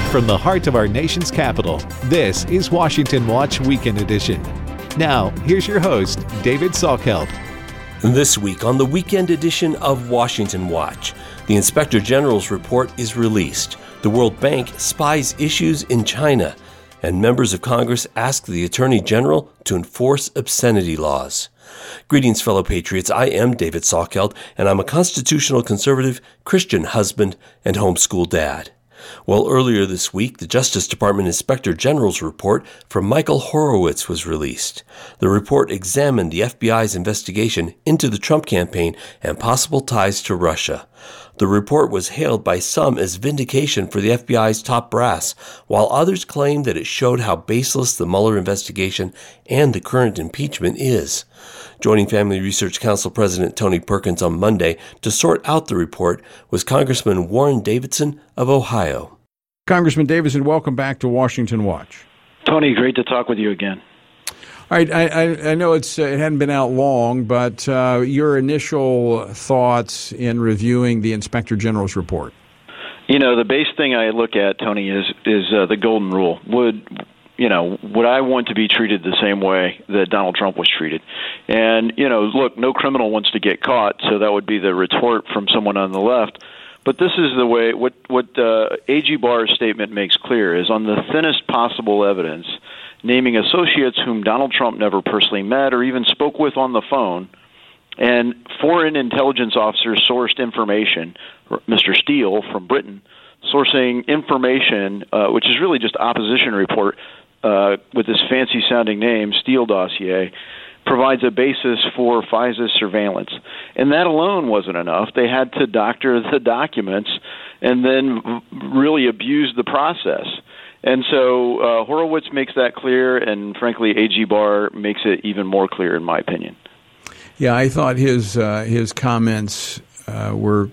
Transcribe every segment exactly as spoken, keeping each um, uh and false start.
from the heart of our nation's capital, this is Washington Watch Weekend Edition. Now, here's your host, David Salkeld. This week on the Weekend Edition of Washington Watch, the Inspector General's report is released. The World Bank spies issues in China, and members of Congress ask the Attorney General to enforce obscenity laws. Greetings, fellow patriots. I am David Salkeld, and I'm a constitutional conservative, Christian husband, and homeschool dad. Well, earlier this week, the Justice Department Inspector General's report from Michael Horowitz was released. The report examined the F B I's investigation into the Trump campaign and possible ties to Russia. The report was hailed by some as vindication for the F B I's top brass, while others claimed that it showed how baseless the Mueller investigation and the current impeachment is. Joining Family Research Council President Tony Perkins on Monday to sort out the report was Congressman Warren Davidson of Ohio. Congressman Davidson, welcome back to Washington Watch. Tony, great to talk with you again. All right, I, I, I know it's uh, it hadn't been out long, but uh, your initial thoughts in reviewing the Inspector General's report. You know, the base thing I look at, Tony, is is uh, the golden rule. Would you know? Would I want to be treated the same way that Donald Trump was treated? And you know, look, no criminal wants to get caught, so that would be the retort from someone on the left. But this is the way. What what uh, A G Barr's statement makes clear is on the thinnest possible evidence, naming associates whom Donald Trump never personally met or even spoke with on the phone, and foreign intelligence officers sourced information, Mister Steele from Britain, sourcing information, uh, which is really just opposition report uh, with this fancy-sounding name, Steele dossier, provides a basis for FISA's surveillance. And that alone wasn't enough. They had to doctor the documents and then really abuse the process. And so uh, Horowitz makes that clear, and frankly, A G Barr makes it even more clear, in my opinion. Yeah, I thought his uh, his comments uh, were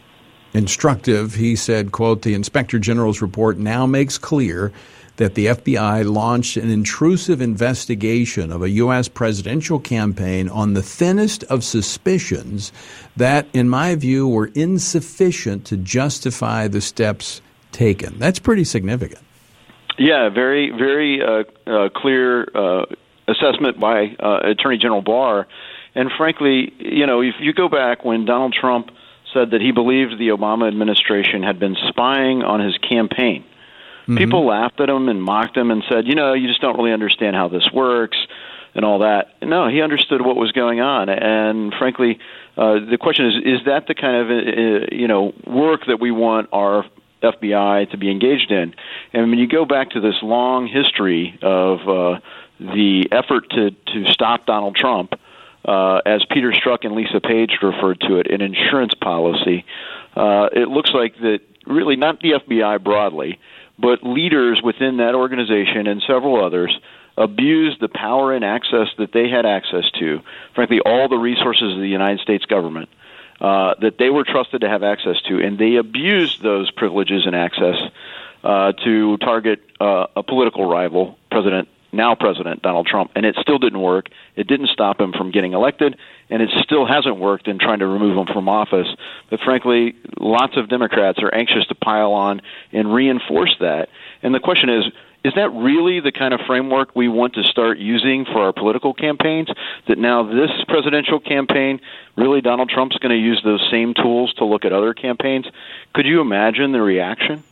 instructive. He said, quote, "The Inspector General's report now makes clear that the F B I launched an intrusive investigation of a U S presidential campaign on the thinnest of suspicions that, in my view, were insufficient to justify the steps taken." That's pretty significant. Yeah, very, very uh, uh, clear uh, assessment by uh, Attorney General Barr. And frankly, you know, if you go back when Donald Trump said that he believed the Obama administration had been spying on his campaign, mm-hmm. people laughed at him and mocked him and said, you know, you just don't really understand how this works and all that. No, he understood what was going on. And frankly, uh, the question is, is that the kind of, uh, you know, work that we want our F B I to be engaged in? And when you go back to this long history of uh, the effort to, to stop Donald Trump, uh, as Peter Strzok and Lisa Page referred to it, an insurance policy, uh, it looks like that really not the F B I broadly, but leaders within that organization and several others abused the power and access that they had access to, frankly, all the resources of the United States government, Uh, that they were trusted to have access to, and they abused those privileges and access uh, to target uh, a political rival, President, now President Donald Trump, and it still didn't work. It didn't stop him from getting elected, and it still hasn't worked in trying to remove him from office. But frankly, lots of Democrats are anxious to pile on and reinforce that. And the question is, is that really the kind of framework we want to start using for our political campaigns? That now this presidential campaign, really Donald Trump's going to use those same tools to look at other campaigns? Could you imagine the reaction?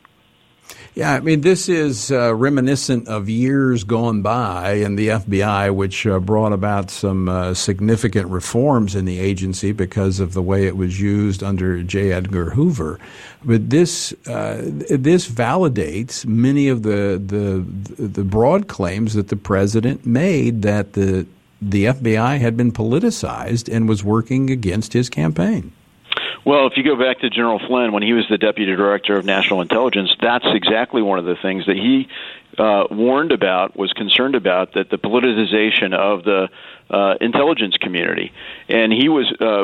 Yeah, I mean, this is uh, reminiscent of years gone by in the F B I, which uh, brought about some uh, significant reforms in the agency because of the way it was used under J. Edgar Hoover. But this uh, this validates many of the, the the broad claims that the president made that the the F B I had been politicized and was working against his campaign. Well, if you go back to General Flynn, when he was the Deputy Director of National Intelligence, that's exactly one of the things that he uh, warned about, was concerned about, that the politicization of the uh, intelligence community. And he was uh,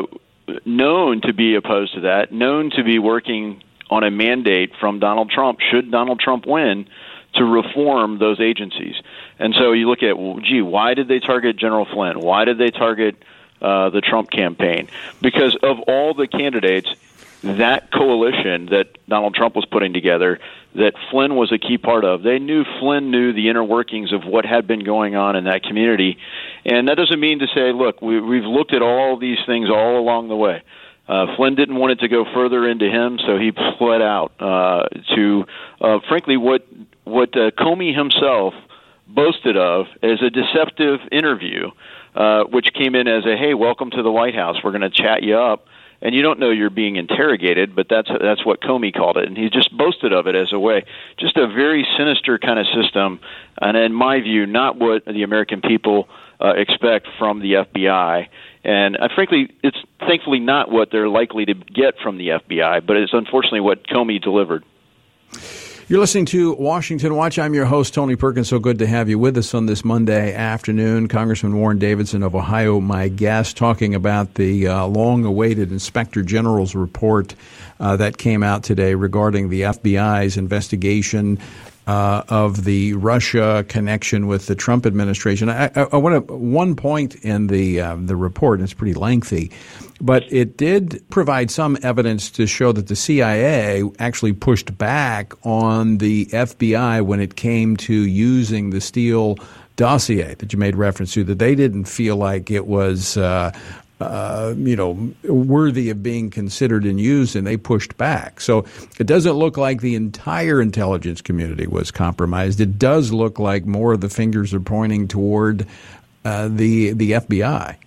known to be opposed to that, known to be working on a mandate from Donald Trump, should Donald Trump win, to reform those agencies. And so you look at, well, gee, why did they target General Flynn? Why did they target uh, the Trump campaign? Because of all the candidates, that coalition that Donald Trump was putting together, that Flynn was a key part of. They knew Flynn knew the inner workings of what had been going on in that community. And that doesn't mean to say, look, we, we've looked at all these things all along the way. Uh, Flynn didn't want it to go further into him, so he fled out uh, to, uh, frankly, what what uh, Comey himself boasted of as a deceptive interview, uh, which came in as a, hey, welcome to the White House. We're going to chat you up. And you don't know you're being interrogated, but that's that's what Comey called it. And he just boasted of it as a way, just a very sinister kind of system. And in my view, not what the American people uh, expect from the F B I. And uh, frankly, it's thankfully not what they're likely to get from the F B I, but it's unfortunately what Comey delivered. You're listening to Washington Watch. I'm your host, Tony Perkins. So good to have you with us on this Monday afternoon. Congressman Warren Davidson of Ohio, my guest, talking about the uh, long-awaited Inspector General's report uh, that came out today regarding the F B I's investigation uh, of the Russia connection with the Trump administration. I, I, I want to one point in the uh, the report, and it's pretty lengthy, but it did provide some evidence to show that the C I A actually pushed back on the F B I when it came to using the Steele dossier that you made reference to, that they didn't feel like it was uh, uh, you know, worthy of being considered and used, and they pushed back. So it doesn't look like the entire intelligence community was compromised. It does look like more of the fingers are pointing toward uh, the the F B I.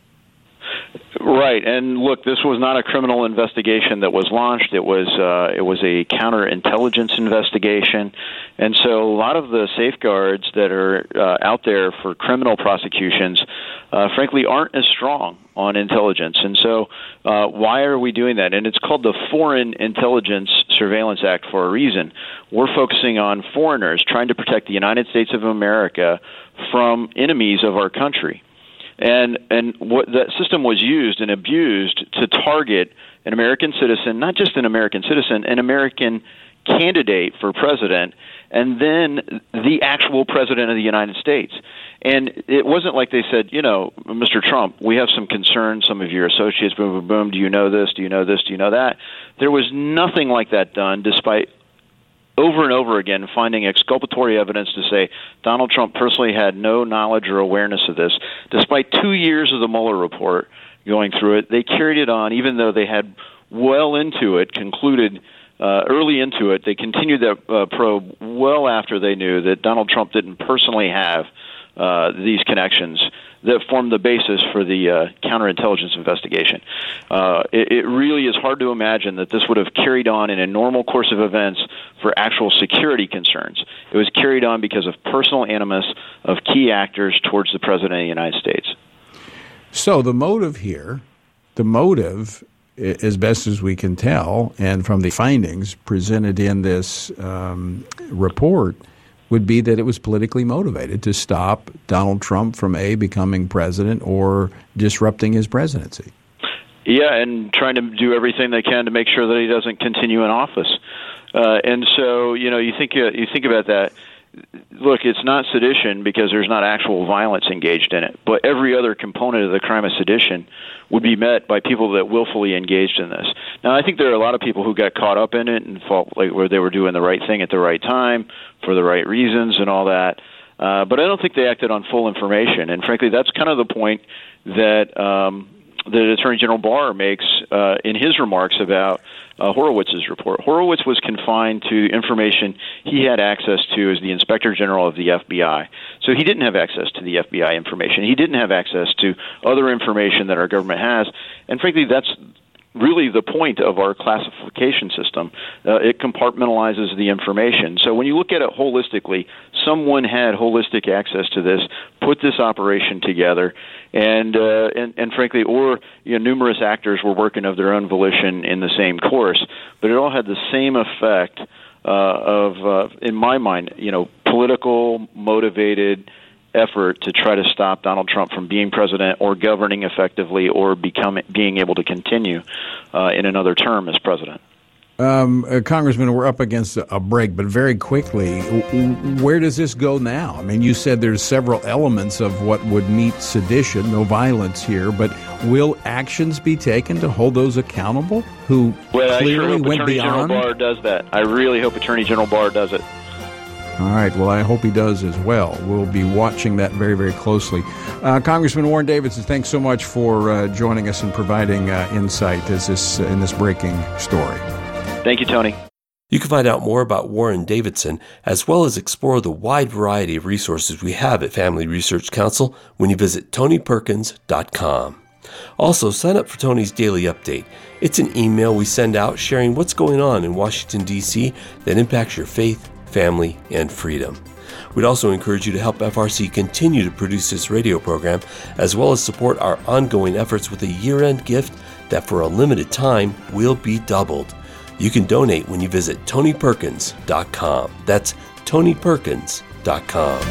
Right, and look, this was not a criminal investigation that was launched. It was uh, it was a counterintelligence investigation, and so a lot of the safeguards that are uh, out there for criminal prosecutions, uh, frankly, aren't as strong on intelligence. And so, uh, why are we doing that? And it's called the Foreign Intelligence Surveillance Act for a reason. We're focusing on foreigners, trying to protect the United States of America from enemies of our country. And and what that system was used and abused to target an American citizen, not just an American citizen, an American candidate for president, and then the actual president of the United States. And it wasn't like they said, you know, Mister Trump, we have some concerns, some of your associates, boom, boom, boom, do you know this, do you know this, do you know that? There was nothing like that done, despite over and over again finding exculpatory evidence to say Donald Trump personally had no knowledge or awareness of this. Despite two years of the Mueller report going through it, they carried it on, even though they had well into it, concluded uh, early into it, they continued that uh, probe well after they knew that Donald Trump didn't personally have uh, these connections that formed the basis for the uh, counterintelligence investigation. Uh, it, it really is hard to imagine that this would have carried on in a normal course of events for actual security concerns. It was carried on because of personal animus of key actors towards the President of the United States. So the motive here, the motive, as best as we can tell, and from the findings presented in this um, report, would be that it was politically motivated to stop Donald Trump from, A, becoming president or disrupting his presidency. Yeah, and trying to do everything they can to make sure that he doesn't continue in office. Uh, and so, you know, you think uh, you think about that. Look, it's not sedition because there's not actual violence engaged in it, but every other component of the crime of sedition would be met by people that willfully engaged in this. Now, I think there are a lot of people who got caught up in it and felt like where they were doing the right thing at the right time for the right reasons and all that, uh, but I don't think they acted on full information. And frankly, that's kind of the point that um, the Attorney General Barr makes uh, in his remarks about uh, Horowitz's report. Horowitz was confined to information he had access to as the Inspector General of the F B I. So he didn't have access to the F B I information. He didn't have access to other information that our government has. And frankly, that's really the point of our classification system. Uh, it compartmentalizes the information. So when you look at it holistically, someone had holistic access to this, put this operation together, and uh, and, and frankly, or you know, numerous actors were working of their own volition in the same course. But it all had the same effect uh, of, uh, in my mind, you know, political motivated effort to try to stop Donald Trump from being president or governing effectively or becoming being able to continue uh, in another term as president. Um, uh, Congressman, we're up against a, a break, but very quickly, w- where does this go now? I mean, you said there's several elements of what would meet sedition, no violence here, but will actions be taken to hold those accountable who well, clearly I sure hope went Attorney beyond? General Barr does that. I really hope Attorney General Barr does it. All right. Well, I hope he does as well. We'll be watching that very, very closely. Uh, Congressman Warren Davidson, thanks so much for uh, joining us and providing uh, insight as this uh, in this breaking story. Thank you, Tony. You can find out more about Warren Davidson, as well as explore the wide variety of resources we have at Family Research Council when you visit tony perkins dot com. Also, sign up for Tony's Daily Update. It's an email we send out sharing what's going on in Washington, D C that impacts your faith, family, and freedom. We'd also encourage you to help F R C continue to produce this radio program, as well as support our ongoing efforts with a year-end gift that for a limited time will be doubled. You can donate when you visit tony perkins dot com. That's tony perkins dot com.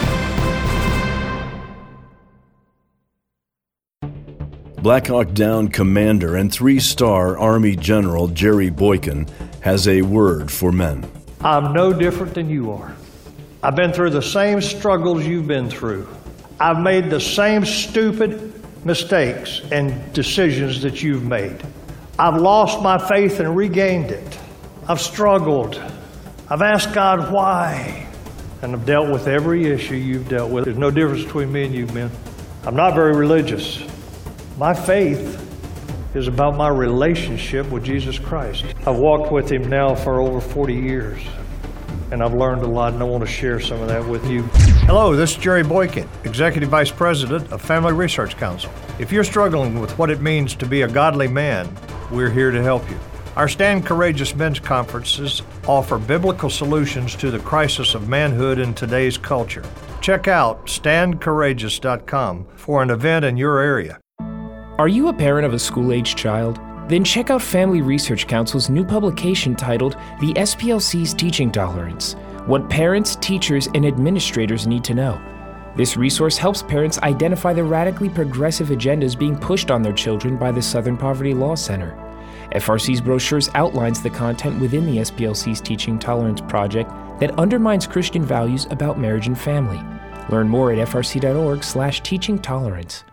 Black Hawk Down Commander and three-star Army General Jerry Boykin has a word for men. I'm no different than you are. I've been through the same struggles you've been through. I've made the same stupid mistakes and decisions that you've made. I've lost my faith and regained it. I've struggled. I've asked God why. And I've dealt with every issue you've dealt with. There's no difference between me and you, men. I'm not very religious. My faith is about my relationship with Jesus Christ. I've walked with him now for over forty years, and I've learned a lot, and I want to share some of that with you. Hello, this is Jerry Boykin, Executive Vice President of Family Research Council. If you're struggling with what it means to be a godly man, we're here to help you. Our Stand Courageous Men's Conferences offer biblical solutions to the crisis of manhood in today's culture. Check out stand courageous dot com for an event in your area. Are you a parent of a school-aged child? Then check out Family Research Council's new publication titled The S P L C's Teaching Tolerance: What Parents, Teachers, and Administrators Need to Know. This resource helps parents identify the radically progressive agendas being pushed on their children by the Southern Poverty Law Center. F R C's brochures outlines the content within the S P L C's Teaching Tolerance project that undermines Christian values about marriage and family. Learn more at f r c dot org slash teaching tolerance.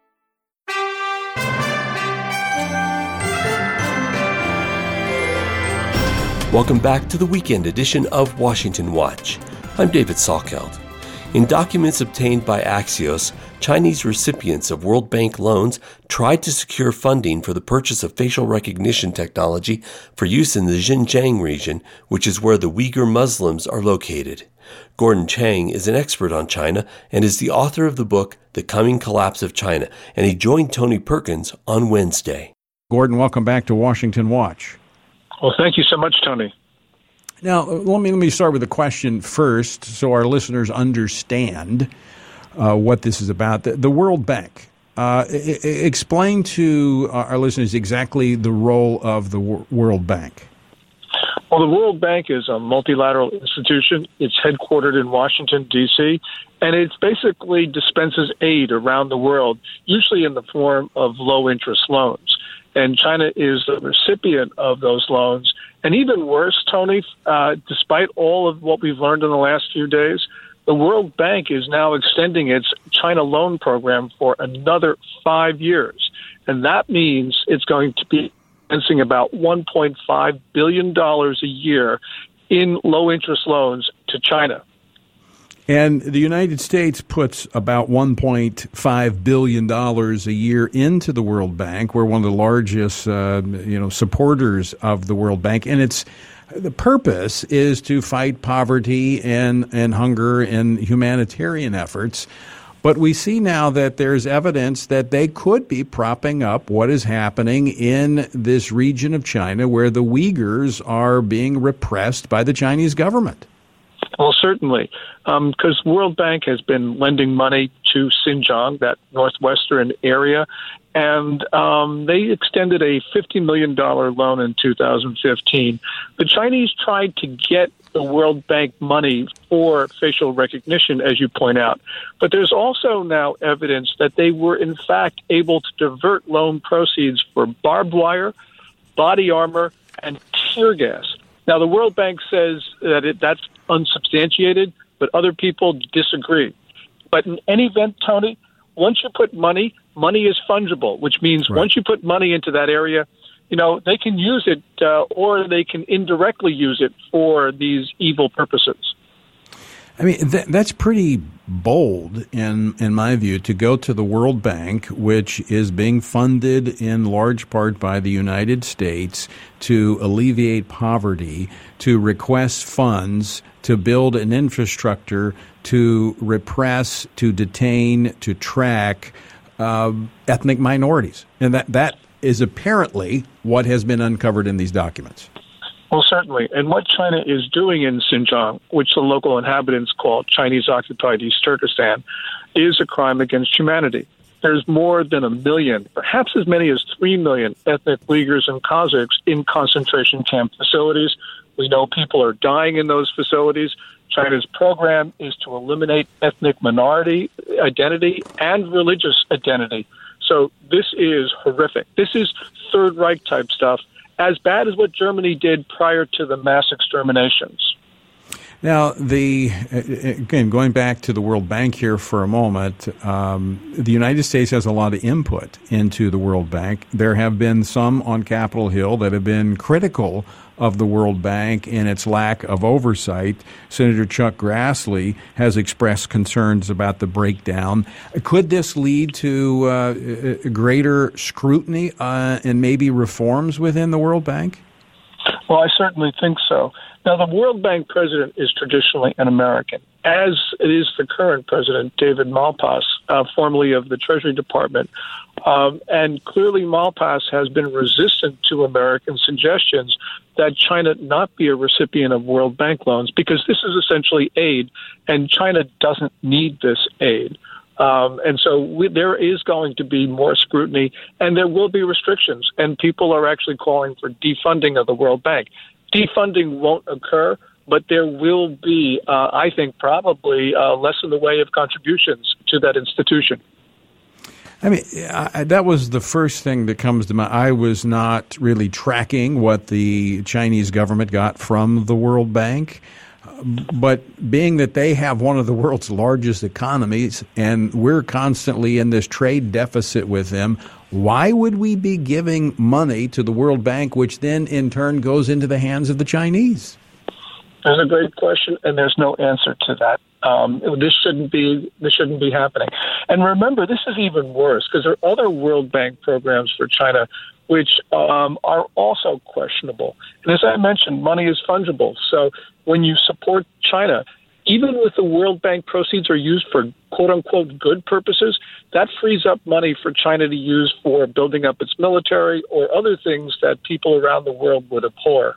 Welcome back to the weekend edition of Washington Watch. I'm David Salkeld. In documents obtained by Axios, Chinese recipients of World Bank loans tried to secure funding for the purchase of facial recognition technology for use in the Xinjiang region, which is where the Uyghur Muslims are located. Gordon Chang is an expert on China and is the author of the book, The Coming Collapse of China, and he joined Tony Perkins on Wednesday. Gordon, welcome back to Washington Watch. Well, thank you so much, Tony. Now, let me let me start with a question first, so our listeners understand uh, what this is about. The, the World Bank. Uh, I- I- explain to our listeners exactly the role of the w- World Bank. Well, the World Bank is a multilateral institution. It's headquartered in Washington, D C, and it basically dispenses aid around the world, usually in the form of low-interest loans. And China is the recipient of those loans. And even worse, Tony, uh, despite all of what we've learned in the last few days, the World Bank is now extending its China loan program for another five years. And that means it's going to be financing about one point five billion dollars a year in low-interest loans to China. And the United States puts about one point five billion dollars a year into the World Bank. We're one of the largest, uh, you know, supporters of the World Bank, and it's the purpose is to fight poverty and and hunger and humanitarian efforts. But we see now that there's evidence that they could be propping up what is happening in this region of China, where the Uyghurs are being repressed by the Chinese government. Well, certainly, because um, World Bank has been lending money to Xinjiang, that northwestern area, and um, they extended a fifty million dollars loan in two thousand fifteen. The Chinese tried to get the World Bank money for facial recognition, as you point out, but there's also now evidence that they were, in fact, able to divert loan proceeds for barbed wire, body armor, and tear gas. Now, the World Bank says that it, that's unsubstantiated, but other people disagree. But in any event, Tony, once you put money, money is fungible, which means right. once you put money into that area, you know, they can use it uh, or they can indirectly use it for these evil purposes. I mean, th- that's pretty bold, in in my view, to go to the World Bank, which is being funded in large part by the United States to alleviate poverty, to request funds, to build an infrastructure, to repress, to detain, to track uh, ethnic minorities. And that that is apparently what has been uncovered in these documents. Well, certainly. And what China is doing in Xinjiang, which the local inhabitants call Chinese-occupied East Turkestan, is a crime against humanity. There's more than a million, perhaps as many as three million ethnic Uyghurs and Kazakhs in concentration camp facilities. We know people are dying in those facilities. China's program is to eliminate ethnic minority identity and religious identity. So this is horrific. This is Third Reich type stuff, as bad as what Germany did prior to the mass exterminations. Now, the again, going back to the World Bank here for a moment, um, the United States has a lot of input into the World Bank. There have been some on Capitol Hill that have been critical of the World Bank and its lack of oversight. Senator Chuck Grassley has expressed concerns about the breakdown. Could this lead to uh, greater scrutiny uh, and maybe reforms within the World Bank? Well, I certainly think so. Now, the World Bank president is traditionally an American, as it is the current president, David Malpass, uh, formerly of the Treasury Department. Um, and clearly Malpass has been resistant to American suggestions that China not be a recipient of World Bank loans, because this is essentially aid, and China doesn't need this aid. Um, and so we, there is going to be more scrutiny, and there will be restrictions, and people are actually calling for defunding of the World Bank. Defunding won't occur, but there will be, uh, I think, probably uh, less in the way of contributions to that institution. I mean, I, that was the first thing that comes to mind. I was not really tracking what the Chinese government got from the World Bank. But being that they have one of the world's largest economies and we're constantly in this trade deficit with them, why would we be giving money to the World Bank, which then in turn goes into the hands of the Chinese? That's a great question, and there's no answer to that. Um, this shouldn't be this shouldn't be happening. And remember, this is even worse because there are other World Bank programs for China which um, are also questionable. And as I mentioned, money is fungible. So when you support China, even if the World Bank proceeds are used for quote-unquote good purposes, that frees up money for China to use for building up its military or other things that people around the world would abhor.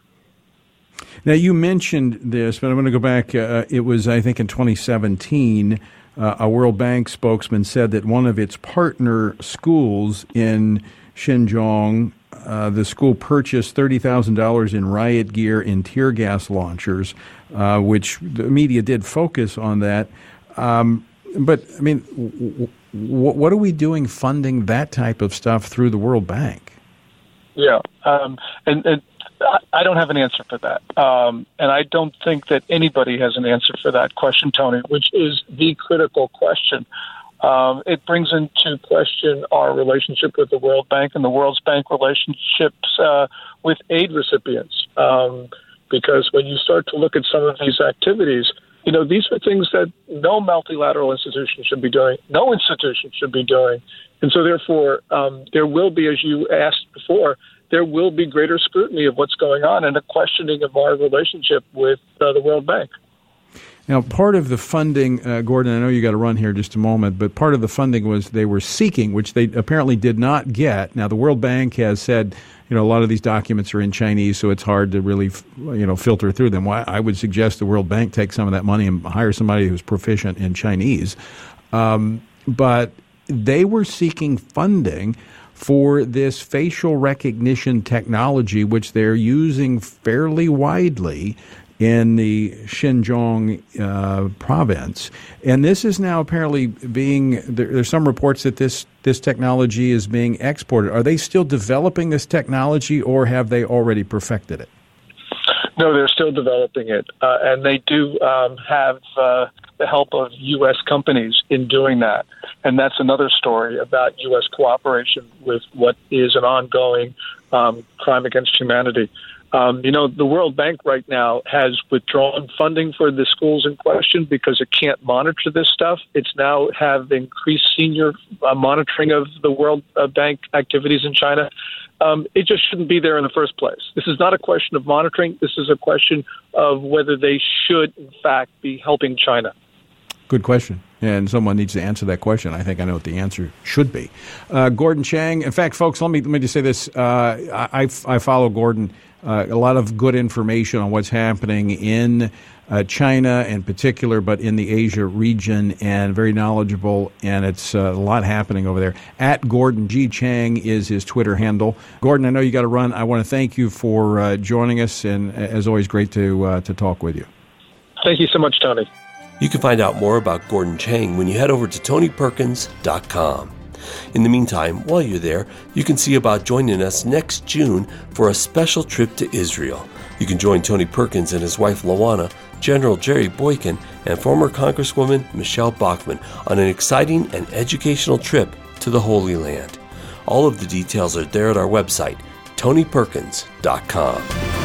Now, you mentioned this, but I'm going to go back. Uh, it was, I think, in twenty seventeen, uh, a World Bank spokesman said that one of its partner schools in Xinjiang, uh, the school purchased thirty thousand dollars in riot gear and tear gas launchers, uh, which the media did focus on that. Um, but, I mean, w- w- what are we doing funding that type of stuff through the World Bank? Yeah, um, and, and I don't have an answer for that. Um, and I don't think that anybody has an answer for that question, Tony, which is the critical question. Um, it brings into question our relationship with the World Bank and the World Bank relationships uh, with aid recipients. Um, because when you start to look at some of these activities, you know, these are things that no multilateral institution should be doing, no institution should be doing. And so therefore, um, there will be, as you asked before, there will be greater scrutiny of what's going on and a questioning of our relationship with uh, the World Bank. Now, part of the funding, uh, Gordon, I know you got to run here just a moment, but part of the funding was they were seeking, which they apparently did not get. Now, the World Bank has said, you know, a lot of these documents are in Chinese, so it's hard to really, you know, filter through them. Well, I would suggest the World Bank take some of that money and hire somebody who's proficient in Chinese. Um, but they were seeking funding for this facial recognition technology, which they're using fairly widely in the Xinjiang uh, province. And this is now apparently being, there, there's some reports that this, this technology is being exported. Are they still developing this technology, or have they already perfected it? No, they're still developing it, uh, and they do um, have uh, the help of U S companies in doing that. And that's another story about U S cooperation with what is an ongoing um, crime against humanity. Um, you know, the World Bank right now has withdrawn funding for the schools in question because it can't monitor this stuff. It's now have increased senior uh, monitoring of the World uh, Bank activities in China. Um, it just shouldn't be there in the first place. This is not a question of monitoring. This is a question of whether they should, in fact, be helping China. Good question. And someone needs to answer that question. I think I know what the answer should be. Uh, Gordon Chang. In fact, folks, let me let me just say this. Uh, I, I follow Gordon. Uh, a lot of good information on what's happening in uh, China in particular, but in the Asia region, and very knowledgeable, and it's uh, a lot happening over there. At Gordon G. Chang is his Twitter handle. Gordon, I know you got to run. I want to thank you for uh, joining us, and as always, great to uh, to talk with you. Thank you so much, Tony. You can find out more about Gordon Chang when you head over to tony perkins dot com. In the meantime, while you're there, you can see about joining us next June for a special trip to Israel. You can join Tony Perkins and his wife Lawana, General Jerry Boykin, and former Congresswoman Michelle Bachmann on an exciting and educational trip to the Holy Land. All of the details are there at our website, tony perkins dot com.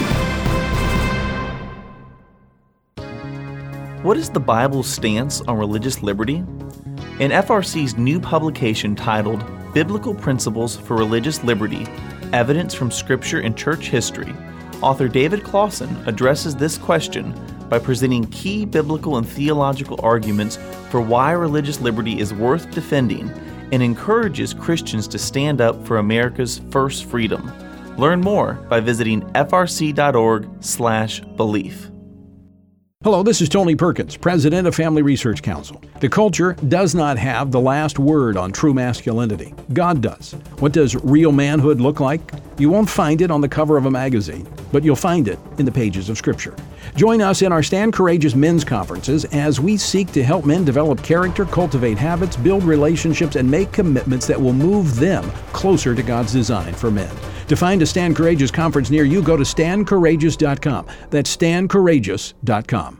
What is the Bible's stance on religious liberty? In F R C's new publication titled Biblical Principles for Religious Liberty, Evidence from Scripture and Church History, author David Clausen addresses this question by presenting key biblical and theological arguments for why religious liberty is worth defending and encourages Christians to stand up for America's first freedom. Learn more by visiting f r c dot org slash belief. Hello, this is Tony Perkins, president of Family Research Council. The culture does not have the last word on true masculinity. God does. What does real manhood look like? You won't find it on the cover of a magazine, but you'll find it in the pages of Scripture. Join us in our Stand Courageous men's conferences as we seek to help men develop character, cultivate habits, build relationships, and make commitments that will move them closer to God's design for men. To find a Stand Courageous conference near you, go to stand courageous dot com. That's stand courageous dot com.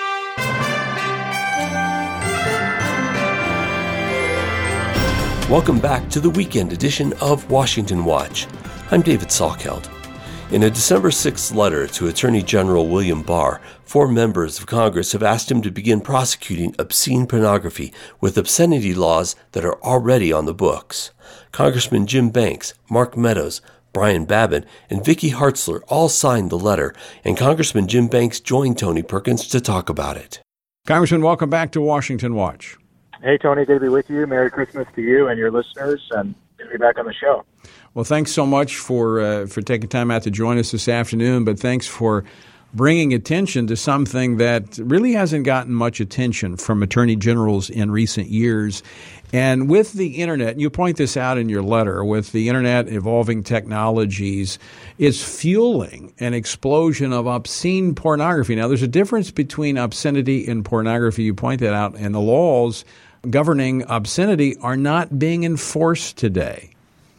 Welcome back to the weekend edition of Washington Watch. I'm David Salkeld. In a December sixth letter to Attorney General William Barr, four members of Congress have asked him to begin prosecuting obscene pornography with obscenity laws that are already on the books. Congressman Jim Banks, Mark Meadows, Brian Babbitt, and Vicky Hartzler all signed the letter, and Congressman Jim Banks joined Tony Perkins to talk about it. Congressman, welcome back to Washington Watch. Hey, Tony, good to be with you. Merry Christmas to you and your listeners, and good to be back on the show. Well, thanks so much for uh, for taking time out to join us this afternoon, but thanks for bringing attention to something that really hasn't gotten much attention from attorney generals in recent years. And with the Internet, and you point this out in your letter, with the Internet evolving technologies, it's fueling an explosion of obscene pornography. Now, there's a difference between obscenity and pornography. You point that out, and the laws governing obscenity are not being enforced today.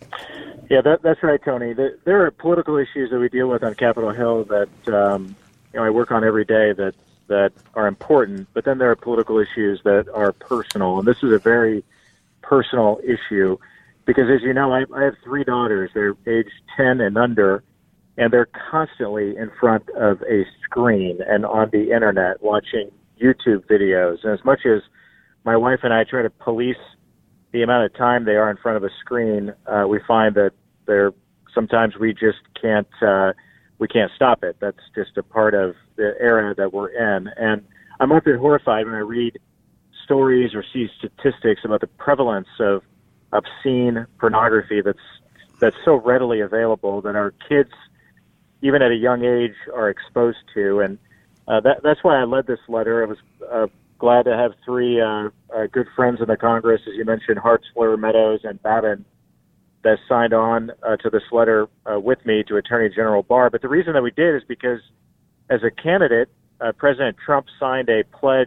Yeah, that, that's right, Tony. There are political issues that we deal with on Capitol Hill that um, you know I work on every day that, that are important, but then there are political issues that are personal, and this is a very personal issue because, as you know, I, I have three daughters. They're aged ten and under, and they're constantly in front of a screen and on the Internet watching YouTube videos. And as much as my wife and I try to police the amount of time they are in front of a screen, uh, we find that they're sometimes we just can't uh, we can't stop it. That's just a part of the era that we're in. And I'm often horrified when I read stories or see statistics about the prevalence of obscene pornography that's that's so readily available that our kids, even at a young age, are exposed to. And uh, that, that's why I led this letter. I was uh, glad to have three uh, uh, good friends in the Congress, as you mentioned, Hartzler, Meadows, and Babin, that signed on uh, to this letter uh, with me to Attorney General Barr. But the reason that we did is because as a candidate, uh, President Trump signed a pledge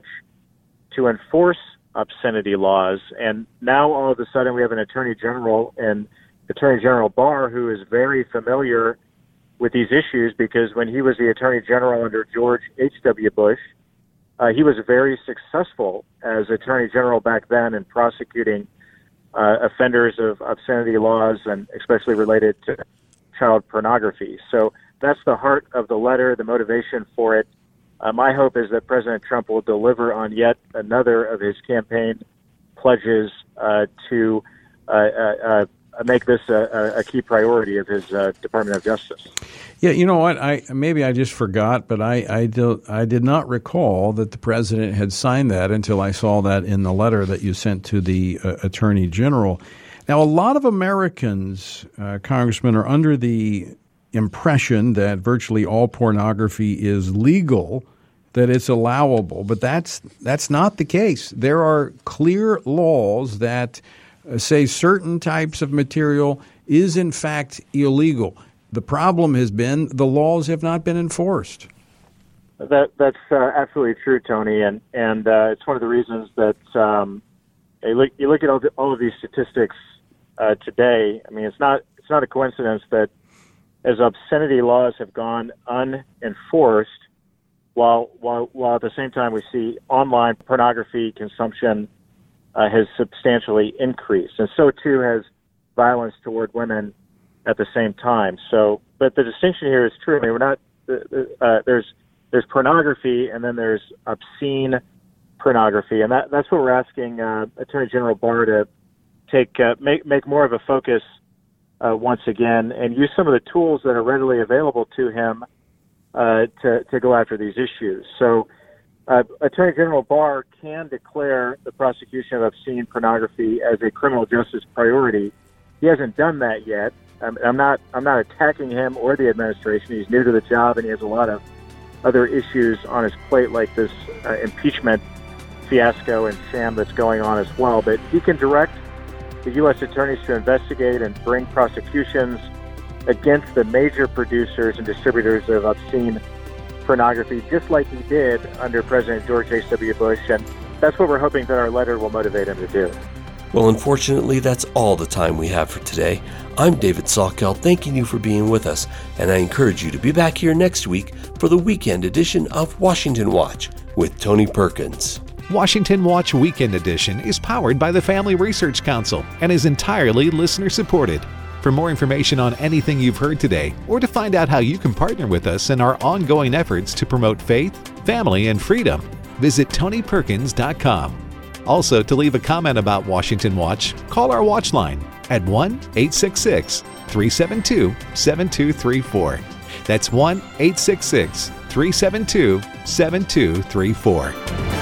to enforce obscenity laws, and now all of a sudden we have an Attorney General and Attorney General Barr who is very familiar with these issues because when he was the Attorney General under George H W. Bush, uh, he was very successful as Attorney General back then in prosecuting uh, offenders of obscenity laws, and especially related to child pornography. So that's the heart of the letter, the motivation for it. Uh, my hope is that President Trump will deliver on yet another of his campaign pledges uh, to uh, uh, uh, make this a, a key priority of his uh, Department of Justice. Yeah, you know what? I maybe I just forgot, but I I, do, I did not recall that the president had signed that until I saw that in the letter that you sent to the uh, Attorney General. Now, a lot of Americans, uh, Congressman, are under the impression that virtually all pornography is legal, that it's allowable, but that's that's not the case. There are clear laws that uh, say certain types of material is in fact illegal. The problem has been the laws have not been enforced. That that's uh, absolutely true, Tony, and and uh, it's one of the reasons that um, you look you look at all, the, all of these statistics uh, today. I mean, it's not it's not a coincidence that as obscenity laws have gone unenforced, while while while at the same time we see online pornography consumption uh, has substantially increased, and so too has violence toward women at the same time. So, but the distinction here is true. I mean, we're not uh, there's there's pornography, and then there's obscene pornography, and that that's what we're asking uh, Attorney General Barr to take uh, make make more of a focus uh, once again, and use some of the tools that are readily available to him uh, to to go after these issues. So, uh, Attorney General Barr can declare the prosecution of obscene pornography as a criminal justice priority. He hasn't done that yet. I'm, I'm not. I'm not attacking him or the administration. He's new to the job, and he has a lot of other issues on his plate, like this uh, impeachment fiasco and sham that's going on as well. But he can direct the U S attorneys to investigate and bring prosecutions against the major producers and distributors of obscene pornography, just like he did under President George H W. Bush. And that's what we're hoping that our letter will motivate him to do. Well, unfortunately, that's all the time we have for today. I'm David Salkeld, thanking you for being with us, and I encourage you to be back here next week for the weekend edition of Washington Watch with Tony Perkins. Washington Watch Weekend Edition is powered by the Family Research Council and is entirely listener-supported. For more information on anything you've heard today, or to find out how you can partner with us in our ongoing efforts to promote faith, family, and freedom, visit tony perkins dot com. Also, to leave a comment about Washington Watch, call our watch line at one eight six six, three seven two, seven two three four. That's one eight six six, three seven two, seven two three four.